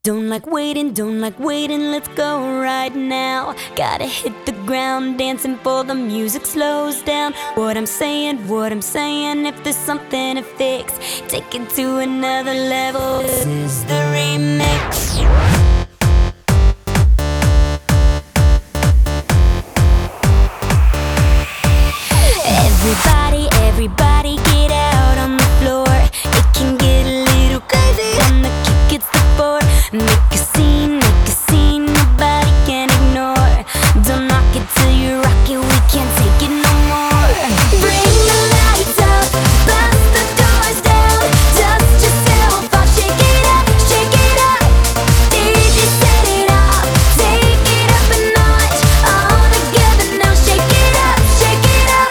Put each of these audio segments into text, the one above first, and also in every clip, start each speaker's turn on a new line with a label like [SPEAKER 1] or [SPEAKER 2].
[SPEAKER 1] Don't like waiting, let's go right now. Gotta hit the ground, dancing for the music slows down. What I'm saying, if there's something to fix, take it to another level. This is the remix. Everybody get out on the floor. It can get a little crazy when the kick hits the floor. Make a scene, nobody can ignore. Don't knock it till you rock it, we can't take it no more. Bring the lights up, bust the doors down. Dust yourself off, shake it up, shake it up. DJ set it off, take it up a notch. All together now, shake it up, shake it up.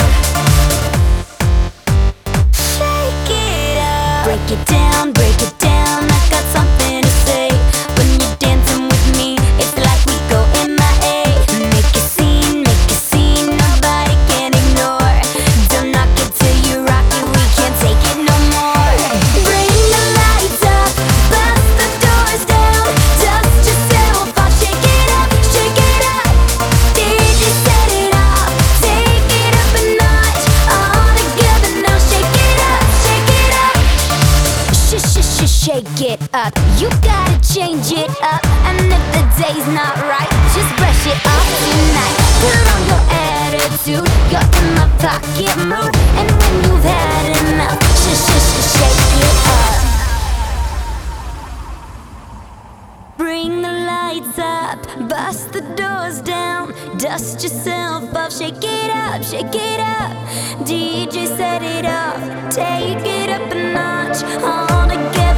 [SPEAKER 1] Break it down, I got something to say. When you're dancing with me, it's like we go MIA. Make a scene, nobody can ignore. Don't knock it till you rock it, we can't take it no more. Bring the lights up, bust the doors down. Dust yourself off, shake it up, shake it up. DJ set it off, take it up a notch. All together now, shake it up, shake it up. Shake it up, you gotta change it up. And if the day's not right, just brush it off tonight. Put on your attitude, you're in my pocket mood. And when you've had enough, shake it up. Bring the lights up, bust the doors down. Dust yourself off, shake it up, shake it up. DJ set it off, take it up a notch. All together